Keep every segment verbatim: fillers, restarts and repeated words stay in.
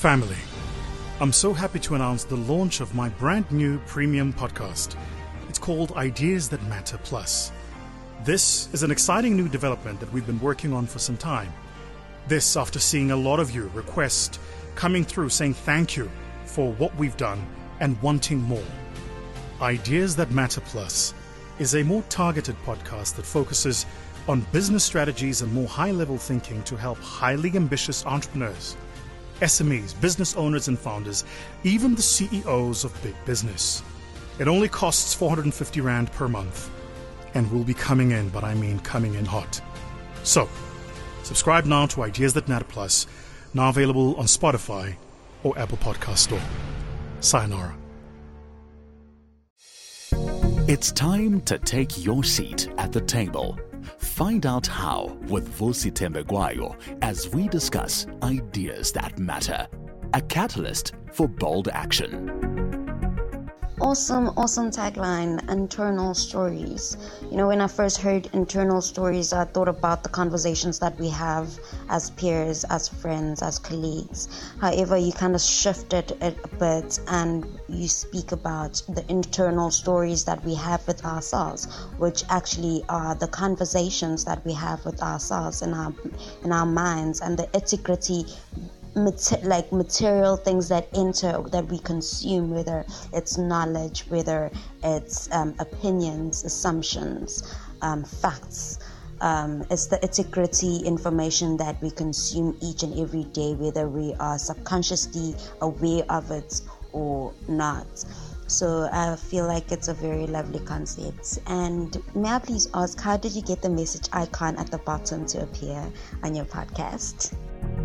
Family, I'm so happy to announce the launch of my brand new premium podcast. It's called Ideas That Matter Plus. This is an exciting new development that we've been working on for some time. This after seeing a lot of you request coming through saying thank you for what we've done and wanting more. Ideas That Matter Plus is a more targeted podcast that focuses on business strategies and more high-level thinking to help highly ambitious entrepreneurs, S M Es, business owners and founders, even the C E Os of big business. It only costs four hundred fifty rand per month and will be coming in, but I mean coming in hot. So, subscribe now to Ideas That Matter Plus, now available on Spotify or Apple Podcast Store. Sayonara. It's time to take your seat at the table. Find out how with Vusi Tembegwayo as we discuss ideas that matter. A catalyst for bold action. Awesome, awesome tagline, internal stories. You know, when I first heard internal stories, I thought about the conversations that we have as peers, as friends, as colleagues. However, you kind of shifted it a bit and you speak about the internal stories that we have with ourselves, which actually are the conversations that we have with ourselves in our, in our minds, and the integrity Mater- like material things that enter, that we consume, whether it's knowledge, whether it's um, opinions, assumptions, um, facts. Um, it's the integrity information that we consume each and every day, whether we are subconsciously aware of it or not. So I feel like it's a very lovely concept. And may I please ask, how did you get the message icon at the bottom to appear on your podcast?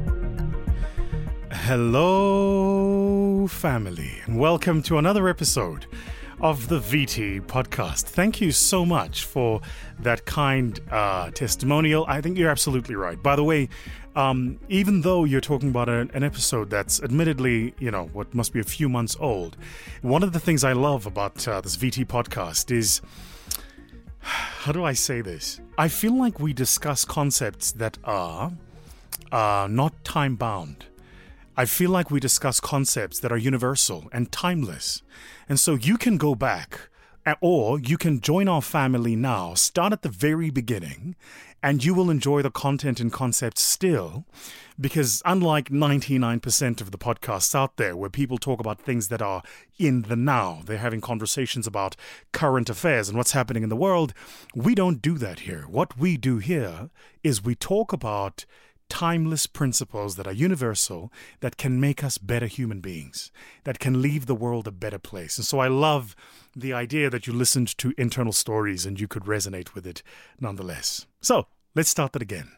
Hello, family, and welcome to another episode of the V T podcast. Thank you so much for that kind uh, testimonial. I think you're absolutely right. By the way, um, even though you're talking about an, an episode that's admittedly, you know, what must be a few months old, one of the things I love about uh, this V T podcast is, how do I say this? I feel like we discuss concepts that are uh, not time-bound. I feel like we discuss concepts that are universal and timeless. And so you can go back, or you can join our family now, start at the very beginning, and you will enjoy the content and concepts still, because unlike ninety-nine percent of the podcasts out there where people talk about things that are in the now, they're having conversations about current affairs and what's happening in the world, we don't do that here. What we do here is we talk about timeless principles that are universal, that can make us better human beings, that can leave the world a better place. And so I love the idea that you listened to internal stories and you could resonate with it nonetheless. So let's start that again.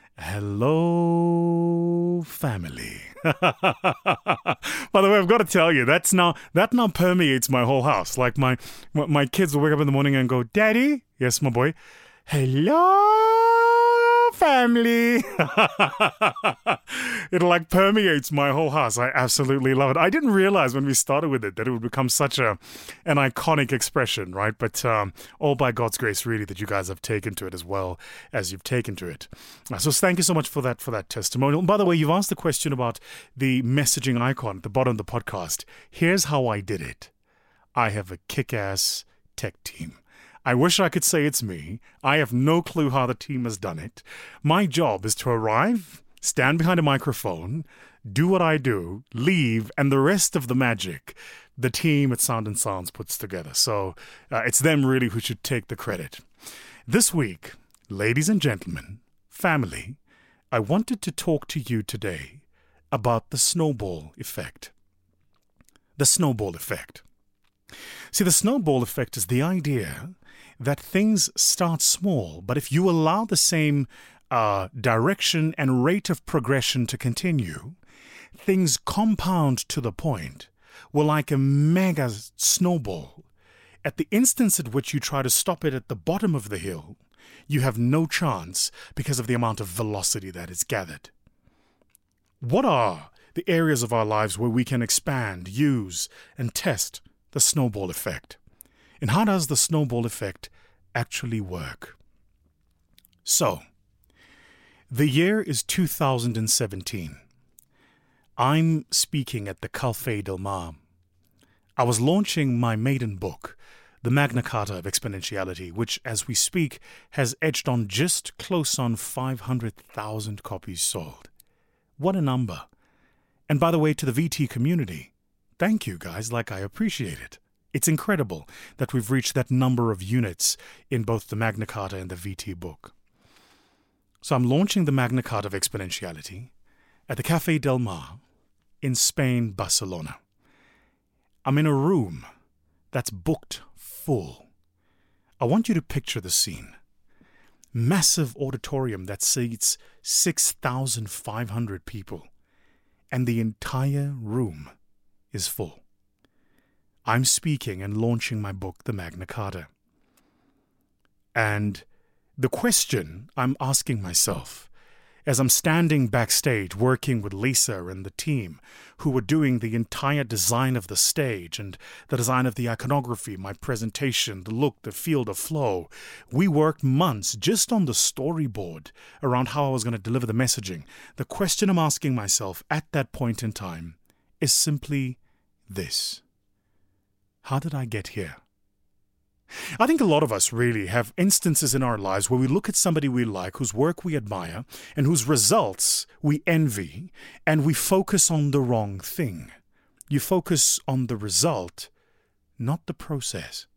Hello, family. By the way, I've got to tell you, that's now that now permeates my whole house. Like my my kids will wake up in the morning and go, "Daddy," yes, my boy, "hello, family." It like permeates my whole house. I absolutely love it. I didn't realize when we started with it that it would become such a an iconic expression, right? But um, all by God's grace, really, that you guys have taken to it as well as you've taken to it. Uh, so thank you so much for that for that testimonial. And by the way, you've asked the question about the messaging icon at the bottom of the podcast. Here's how I did it. I have a kick-ass tech team. I wish I could say it's me. I have no clue how the team has done it. My job is to arrive, stand behind a microphone, do what I do, leave, and the rest of the magic, the team at Sound and Sounds puts together. So uh, it's them really who should take the credit. This week, ladies and gentlemen, family, I wanted to talk to you today about the snowball effect. The snowball effect. See, the snowball effect is the idea that things start small, but if you allow the same uh, direction and rate of progression to continue, things compound to the point where, like a mega snowball, at the instance at which you try to stop it at the bottom of the hill, you have no chance because of the amount of velocity that is gathered. What are the areas of our lives where we can expand, use, and test the snowball effect? And how does the snowball effect actually work? So, the year is two thousand seventeen. I'm speaking at the Café Del Mar. I was launching my maiden book, The Magna Carta of Exponentiality, which, as we speak, has edged on just close on five hundred thousand copies sold. What a number. And by the way, to the V T community, thank you guys, like I appreciate it. It's incredible that we've reached that number of units in both the Magna Carta and the V T book. So I'm launching the Magna Carta of Exponentiality at the Café Del Mar in Spain, Barcelona. I'm in a room that's booked full. I want you to picture the scene. Massive auditorium that seats six thousand five hundred people, and the entire room is full. I'm speaking and launching my book, The Magna Carta. And the question I'm asking myself, as I'm standing backstage working with Lisa and the team who were doing the entire design of the stage and the design of the iconography, my presentation, the look, the feel, the flow, we worked months just on the storyboard around how I was going to deliver the messaging. The question I'm asking myself at that point in time is simply this: how did I get here? I think a lot of us really have instances in our lives where we look at somebody we like, whose work we admire, and whose results we envy, and we focus on the wrong thing. You focus on the result, not the process.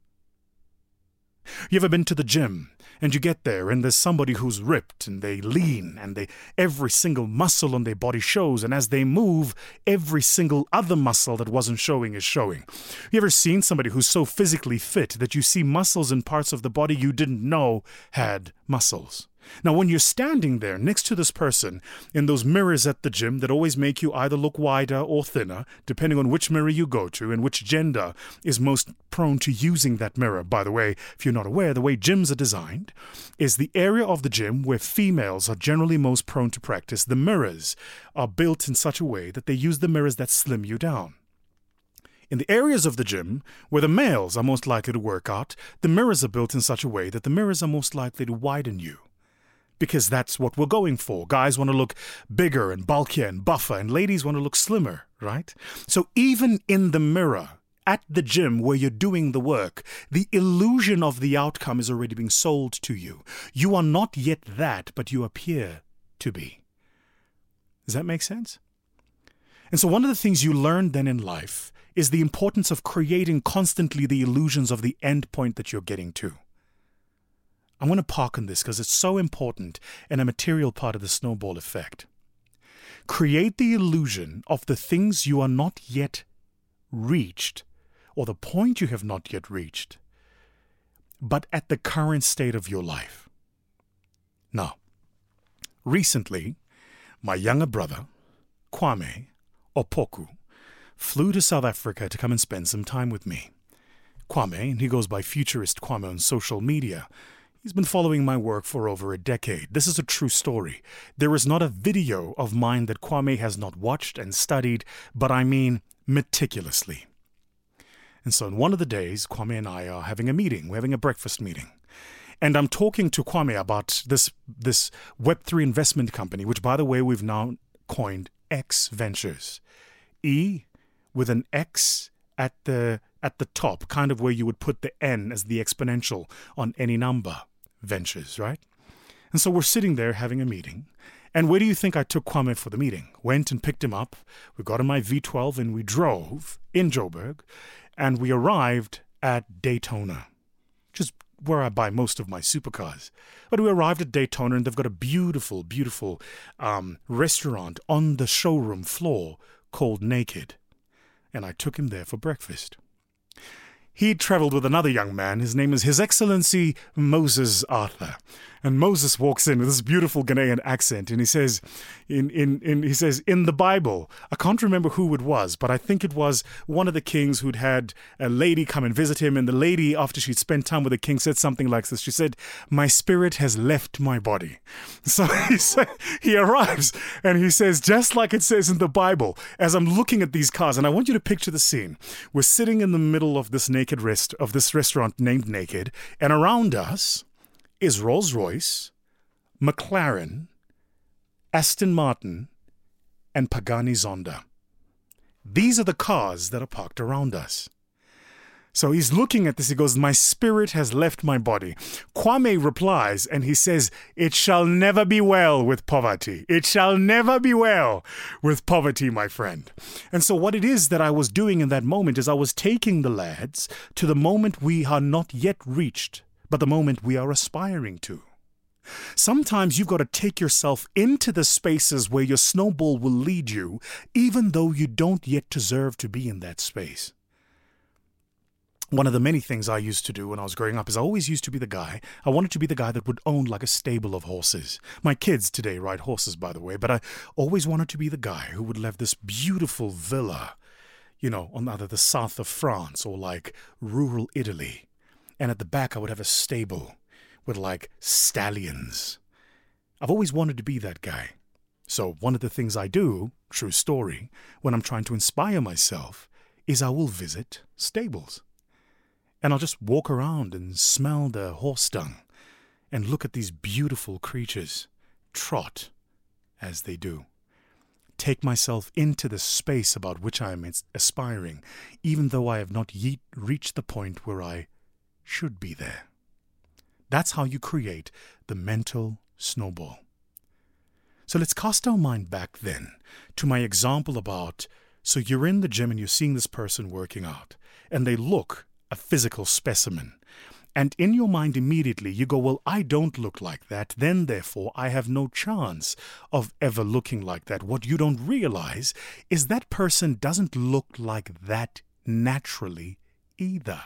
You ever been to the gym and you get there and there's somebody who's ripped and they lean and they every single muscle on their body shows, and as they move, every single other muscle that wasn't showing is showing. You ever seen somebody who's so physically fit that you see muscles in parts of the body you didn't know had muscles? Now, when you're standing there next to this person in those mirrors at the gym that always make you either look wider or thinner, depending on which mirror you go to and which gender is most prone to using that mirror. By the way, if you're not aware, the way gyms are designed is the area of the gym where females are generally most prone to practice. The mirrors are built in such a way that they use the mirrors that slim you down. In the areas of the gym where the males are most likely to work out, the mirrors are built in such a way that the mirrors are most likely to widen you. Because that's what we're going for. Guys want to look bigger and bulkier and buffer, and ladies want to look slimmer, right? So even in the mirror, at the gym where you're doing the work, the illusion of the outcome is already being sold to you. You are not yet that, but you appear to be. Does that make sense? And so one of the things you learn then in life is the importance of creating constantly the illusions of the end point that you're getting to. I'm going to park on this because it's so important and a material part of the snowball effect. Create the illusion of the things you are not yet reached, or the point you have not yet reached, but at the current state of your life. Now, recently, my younger brother, Kwame Opoku, flew to South Africa to come and spend some time with me. Kwame, and he goes by Futurist Kwame on social media, he's been following my work for over a decade. This is a true story. There is not a video of mine that Kwame has not watched and studied, but I mean meticulously. And so on one of the days, Kwame and I are having a meeting. We're having a breakfast meeting. And I'm talking to Kwame about this, this Web three investment company, which, by the way, we've now coined X Ventures. E with an X at the at the top, kind of where you would put the N as the exponential on any number. Ventures, right? And so we're sitting there having a meeting. And where do you think I took Kwame for the meeting? Went and picked him up. We got in my V twelve and we drove in Joburg. And we arrived at Daytona, which is where I buy most of my supercars. But we arrived at Daytona and they've got a beautiful, beautiful um, restaurant on the showroom floor called Naked. And I took him there for breakfast. He traveled with another young man. His name is His Excellency Moses Arthur. And Moses walks in with this beautiful Ghanaian accent, and he says, in, in, in, he says, in the Bible, I can't remember who it was, but I think it was one of the kings who'd had a lady come and visit him, and the lady, after she'd spent time with the king, said something like this. She said, my spirit has left my body. So he, said, he arrives, and he says, just like it says in the Bible, as I'm looking at these cars, and I want you to picture the scene. We're sitting in the middle of this naked rest, of this restaurant named Naked, and around us is Rolls-Royce, McLaren, Aston Martin, and Pagani Zonda. These are the cars that are parked around us. So he's looking at this. He goes, my spirit has left my body. Kwame replies and he says, it shall never be well with poverty. It shall never be well with poverty, my friend. And so what it is that I was doing in that moment is I was taking the lads to the moment we are not yet reached, but the moment we are aspiring to. Sometimes you've got to take yourself into the spaces where your snowball will lead you, even though you don't yet deserve to be in that space. One of the many things I used to do when I was growing up is I always used to be the guy, I wanted to be the guy that would own like a stable of horses. My kids today ride horses, by the way, but I always wanted to be the guy who would have this beautiful villa, you know, on either the south of France or like rural Italy. And at the back I would have a stable with like stallions. I've always wanted to be that guy. So one of the things I do, true story, when I'm trying to inspire myself is I will visit stables. And I'll just walk around and smell the horse dung and look at these beautiful creatures trot as they do. Take myself into the space about which I am aspiring, even though I have not yet reached the point where I should be there. That's how you create the mental snowball. So let's cast our mind back then to my example about, so you're in the gym and you're seeing this person working out, and they look a physical specimen. And in your mind immediately you go, well, I don't look like that, then therefore I have no chance of ever looking like that. What you don't realize is that person doesn't look like that naturally either.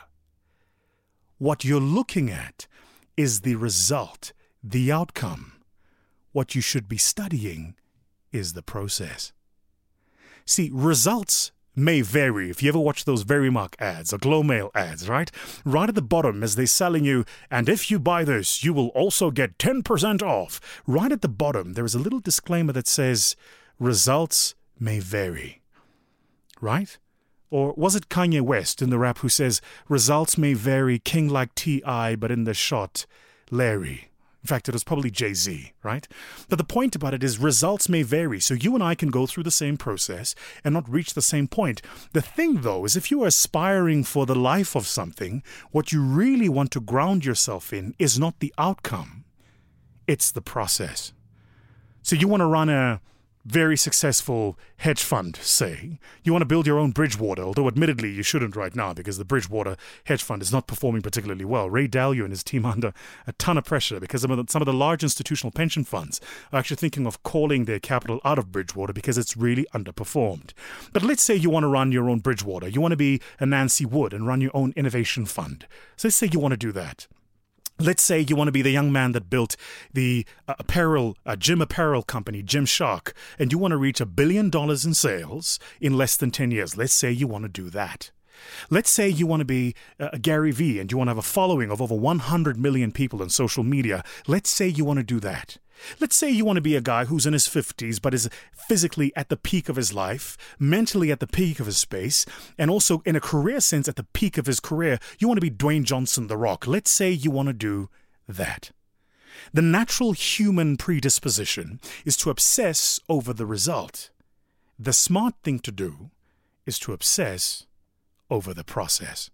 What you're looking at is the result, the outcome. What you should be studying is the process. See, results may vary. If you ever watch those Verimark ads or Glowmail ads, right? Right at the bottom as they're selling you, and if you buy this, you will also get ten percent off. Right at the bottom, there is a little disclaimer that says, results may vary. Right? Or was it Kanye West in the rap who says, results may vary, king like T I, but in the shot, Larry. In fact, it was probably Jay-Z, right? But the point about it is results may vary. So you and I can go through the same process and not reach the same point. The thing, though, is if you are aspiring for the life of something, what you really want to ground yourself in is not the outcome. It's the process. So you want to run a very successful hedge fund, say. You want to build your own Bridgewater, although admittedly you shouldn't right now because the Bridgewater hedge fund is not performing particularly well. Ray Dalio and his team are under a ton of pressure because some of the, some of the large institutional pension funds are actually thinking of calling their capital out of Bridgewater because it's really underperformed. But let's say you want to run your own Bridgewater. You want to be a Nancy Wood and run your own innovation fund. So let's say you want to do that. Let's say you want to be the young man that built the uh, apparel, uh, gym apparel company, Gymshark, and you want to reach a billion dollars in sales in less than ten years. Let's say you want to do that. Let's say you want to be uh, Gary Vee and you want to have a following of over one hundred million people on social media. Let's say you want to do that. Let's say you want to be a guy who's in his fifties but is physically at the peak of his life, mentally at the peak of his space, and also in a career sense at the peak of his career. You want to be Dwayne Johnson, The Rock. Let's say you want to do that. The natural human predisposition is to obsess over the result. The smart thing to do is to obsess over the process.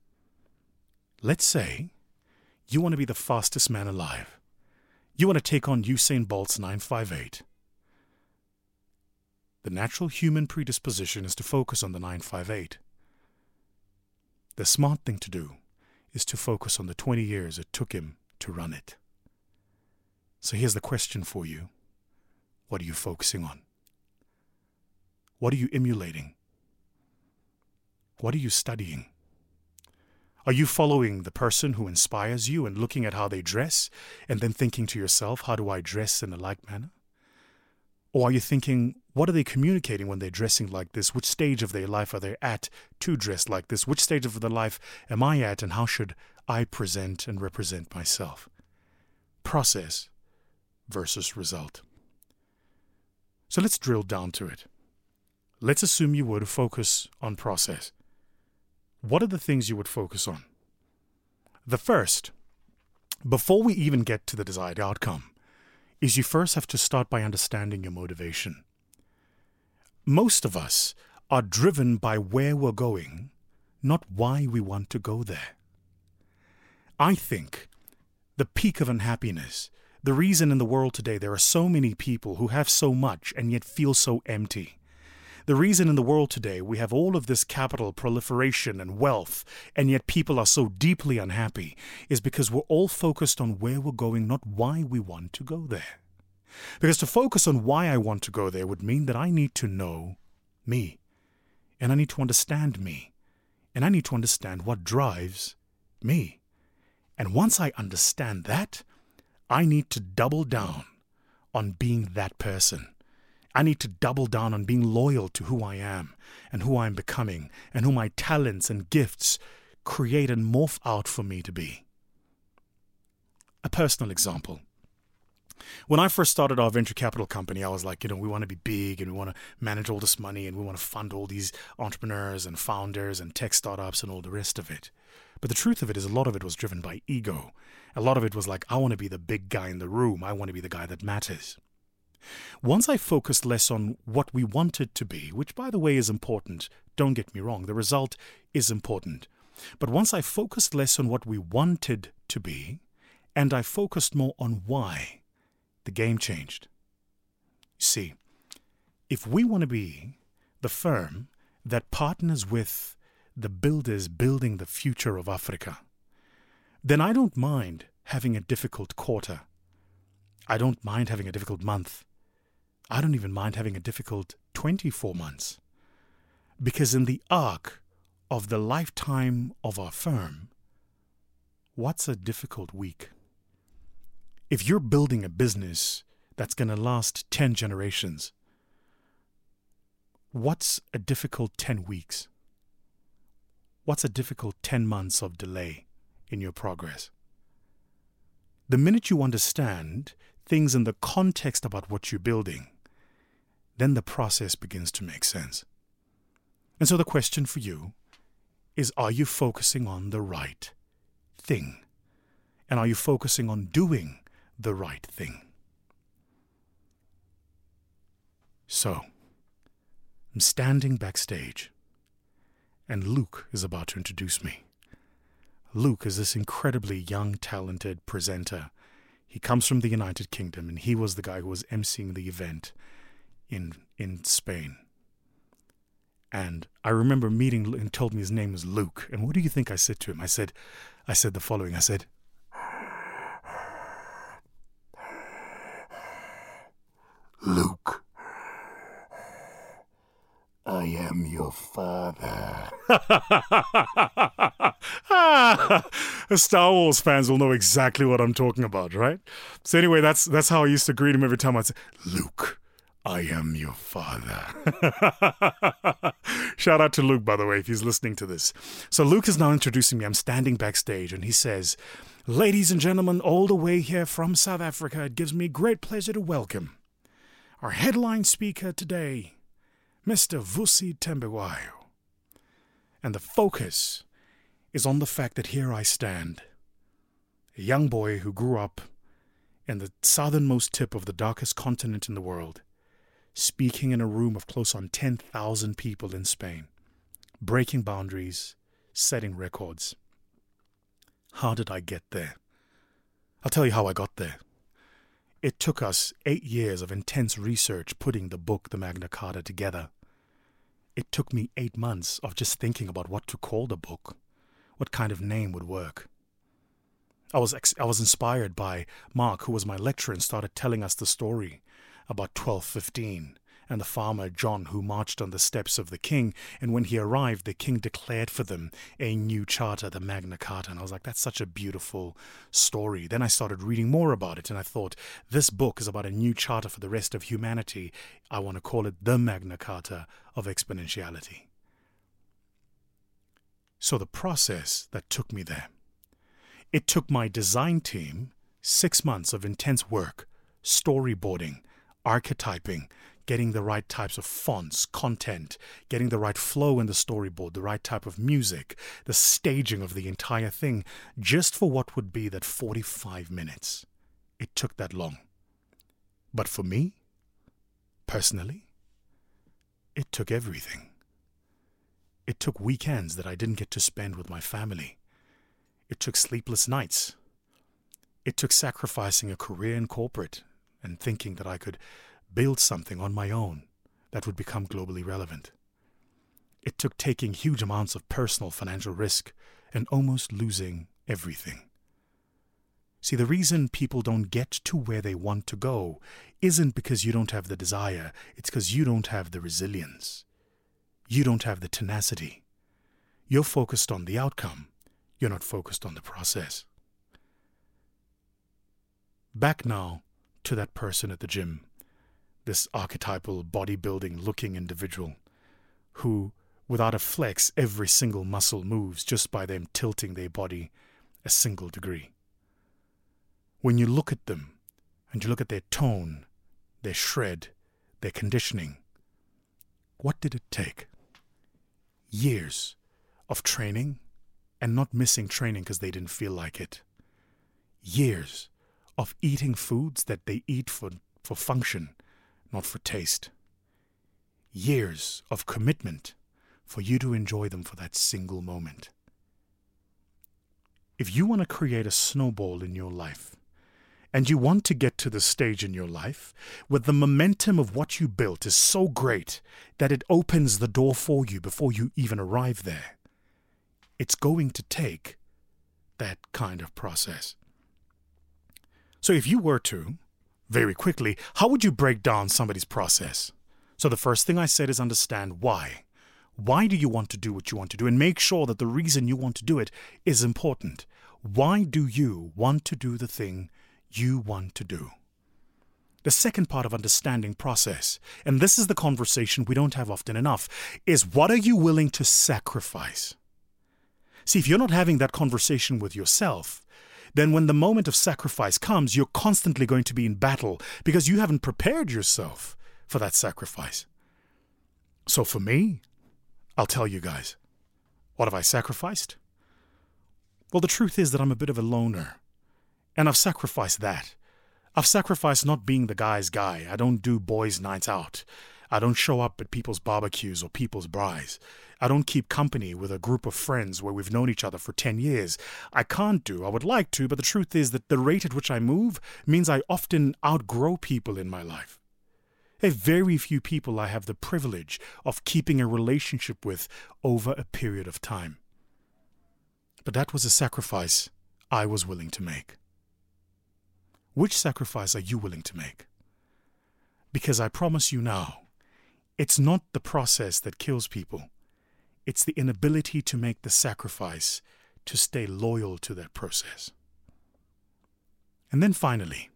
Let's say you want to be the fastest man alive. You want to take on Usain Bolt's nine five eight. The natural human predisposition is to focus on the nine five eight. The smart thing to do is to focus on the twenty years it took him to run it. So here's the question for you. What are you focusing on? What are you emulating? What are you studying? Are you following the person who inspires you and looking at how they dress and then thinking to yourself, how do I dress in a like manner? Or are you thinking, what are they communicating when they're dressing like this? Which stage of their life are they at to dress like this? Which stage of their life am I at and how should I present and represent myself? Process versus result. So let's drill down to it. Let's assume you were to focus on process. What are the things you would focus on? The first, before we even get to the desired outcome, is you first have to start by understanding your motivation. Most of us are driven by where we're going, not why we want to go there. I think the peak of unhappiness, the reason in the world today there are so many people who have so much and yet feel so empty, the reason in the world today we have all of this capital proliferation and wealth, and yet people are so deeply unhappy, is because we're all focused on where we're going, not why we want to go there. Because to focus on why I want to go there would mean that I need to know me, and I need to understand me, and I need to understand what drives me. And once I understand that, I need to double down on being that person. I need to double down on being loyal to who I am and who I'm becoming and who my talents and gifts create and morph out for me to be. A personal example. When I first started our venture capital company, I was like, you know, we want to be big and we want to manage all this money and we want to fund all these entrepreneurs and founders and tech startups and all the rest of it. But the truth of it is a lot of it was driven by ego. A lot of it was like, I want to be the big guy in the room. I want to be the guy that matters. Once I focused less on what we wanted to be, which by the way is important, don't get me wrong, the result is important. But once I focused less on what we wanted to be, and I focused more on why, the game changed. See, if we want to be the firm that partners with the builders building the future of Africa, then I don't mind having a difficult quarter. I don't mind having a difficult month. I don't even mind having a difficult twenty-four months. Because in the arc of the lifetime of our firm, what's a difficult week? If you're building a business that's going to last ten generations, what's a difficult ten weeks? What's a difficult ten months of delay in your progress? The minute you understand things in the context about what you're building, then the process begins to make sense. And so the question for you is, are you focusing on the right thing? And are you focusing on doing the right thing? So, I'm standing backstage, and Luke is about to introduce me. Luke is this incredibly young, talented presenter. He comes from the United Kingdom, and he was the guy who was emceeing the event in in Spain. And I remember meeting and told me his name was Luke. And what do you think I said to him? I said, I said the following. I said, Luke, I am your father. Star Wars fans will know exactly what I'm talking about, right? So anyway, that's that's how I used to greet him every time I'd say, Luke, I am your father. Shout out to Luke, by the way, if he's listening to this. So Luke is now introducing me. I'm standing backstage and he says, ladies and gentlemen, all the way here from South Africa, it gives me great pleasure to welcome our headline speaker today, Mister Vusi Thembekwayo. And the focus is on the fact that here I stand, a young boy who grew up in the southernmost tip of the darkest continent in the world, speaking in a room of close on ten thousand people in Spain, breaking boundaries, setting records. How did I get there? I'll tell you how I got there. It took us eight years of intense research putting the book, the Magna Carta, together. It took me eight months of just thinking about what to call the book, what kind of name would work. I was ex- I was inspired by Mark, who was my lecturer, and started telling us the story about twelve fifteen and the farmer John who marched on the steps of the king, and when he arrived, the king declared for them a new charter, the Magna Carta. And I was like, that's such a beautiful story. Then I started reading more about it, and I thought, this book is about a new charter for the rest of humanity. I want to call it the Magna Carta of Exponentiality. So the process that took me there, it took my design team six months of intense work, storyboarding, archetyping, getting the right types of fonts, content, getting the right flow in the storyboard, the right type of music, the staging of the entire thing, just for what would be that forty-five minutes. It took that long. But for me, personally, it took everything. It took weekends that I didn't get to spend with my family. It took sleepless nights. It took sacrificing a career in corporate and thinking that I could build something on my own that would become globally relevant. It took taking huge amounts of personal financial risk and almost losing everything. See, the reason people don't get to where they want to go isn't because you don't have the desire. It's because you don't have the resilience. You don't have the tenacity. You're focused on the outcome. You're not focused on the process. Back now to that person at the gym, this archetypal bodybuilding looking individual who, without a flex, every single muscle moves just by them tilting their body a single degree. When you look at them and you look at their tone, their shred, their conditioning, what did it take? Years of training and not missing training because they didn't feel like it. Years of eating foods that they eat for, for function, not for taste. Years of commitment for you to enjoy them for that single moment. If you want to create a snowball in your life, and you want to get to the stage in your life where the momentum of what you built is so great that it opens the door for you before you even arrive there, it's going to take that kind of process. So if you were to, very quickly, how would you break down somebody's process? So the first thing I said is understand why. Why do you want to do what you want to do? And make sure that the reason you want to do it is important. Why do you want to do the thing you want to do? The second part of understanding process, and this is the conversation we don't have often enough, is what are you willing to sacrifice? See, if you're not having that conversation with yourself, then when the moment of sacrifice comes, you're constantly going to be in battle because you haven't prepared yourself for that sacrifice. So for me, I'll tell you guys, what have I sacrificed? Well, the truth is that I'm a bit of a loner. And I've sacrificed that. I've sacrificed not being the guy's guy. I don't do boys' nights out. I don't show up at people's barbecues or people's braais. I don't keep company with a group of friends where we've known each other for ten years. I can't do. I would like to, but the truth is that the rate at which I move means I often outgrow people in my life. There are very few people I have the privilege of keeping a relationship with over a period of time. But that was a sacrifice I was willing to make. Which sacrifice are you willing to make? Because I promise you now, it's not the process that kills people. It's the inability to make the sacrifice to stay loyal to that process. And then finally,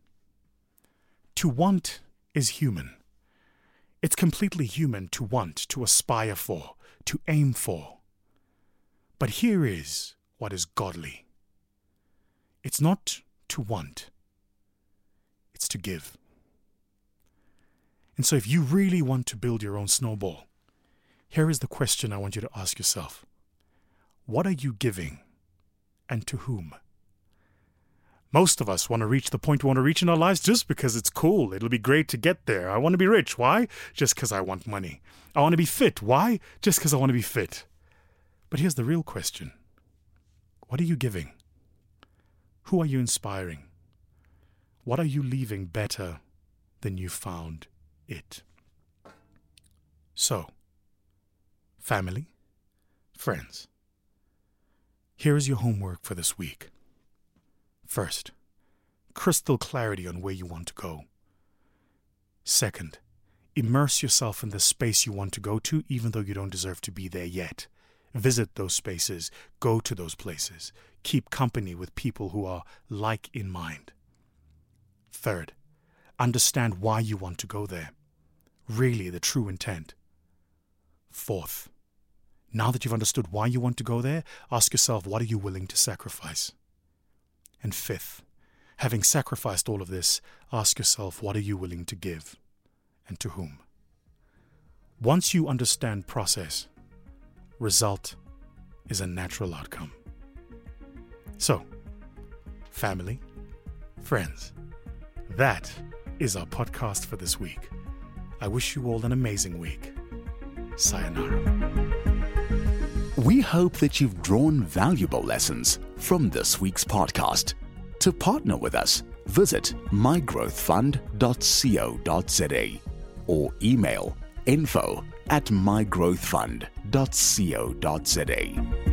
to want is human. It's completely human to want, to aspire for, to aim for. But here is what is godly. It's not to want. It's to give. And so if you really want to build your own snowball, here is the question I want you to ask yourself. What are you giving and to whom? Most of us want to reach the point we want to reach in our lives just because it's cool. It'll be great to get there. I want to be rich. Why? Just because I want money. I want to be fit. Why? Just because I want to be fit. But here's the real question. What are you giving? Who are you inspiring? What are you leaving better than you found it? So, family, friends, here is your homework for this week. First, crystal clarity on where you want to go. Second, immerse yourself in the space you want to go to, even though you don't deserve to be there yet. Visit those spaces, go to those places, keep company with people who are like in mind. Third, understand why you want to go there. Really, the true intent. Fourth, now that you've understood why you want to go there, ask yourself, what are you willing to sacrifice? And fifth, having sacrificed all of this, ask yourself, what are you willing to give and to whom? Once you understand process, result is a natural outcome. So, family, friends, that is our podcast for this week. I wish you all an amazing week. Sayonara. We hope that you've drawn valuable lessons from this week's podcast. To partner with us, visit my growth fund dot co dot za or email info at my growth fund dot co dot za.